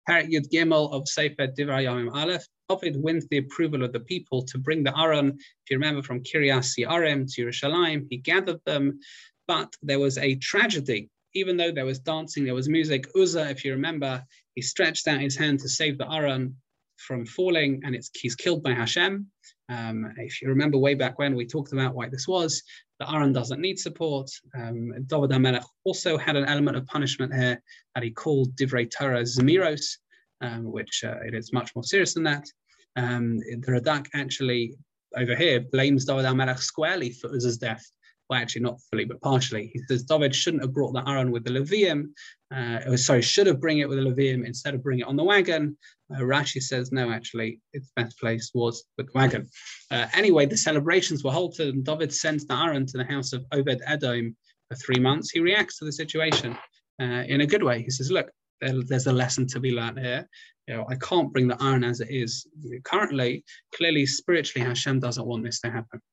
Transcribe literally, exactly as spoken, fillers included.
Parak Yud Gimel of Sefer Divrei Yamim Aleph. David wins the approval of the people to bring the Aron. If you remember, from Kiryas Yearim to Yerushalayim, he gathered them. But there was a tragedy. Even though there was dancing, there was music. Uzzah, if you remember, he stretched out his hand to save the Aron from falling, and it's, he's killed by Hashem. Um, if you remember way back when we talked about why this was, the Aron doesn't need support. Um, David HaMelech also had an element of punishment here that he called Divrei Torah Zemiros, um, which uh, it is much more serious than that. Um, the Radak actually over here blames David HaMelech squarely for Uzzah's death. Well, actually not fully, but partially. He says David shouldn't have brought the Aron with the Levium. Uh, sorry, should have bring it with the Levium instead of bring it on the wagon. Uh, Rashi says, no, actually, its best place was with the wagon. Uh, anyway, the celebrations were halted, and David sends the Aron to the house of Obed Edom for three months. He reacts to the situation uh, in a good way. He says, look, there, there's a lesson to be learned here. You know, I can't bring the Aron as it is currently. Clearly, spiritually, Hashem doesn't want this to happen.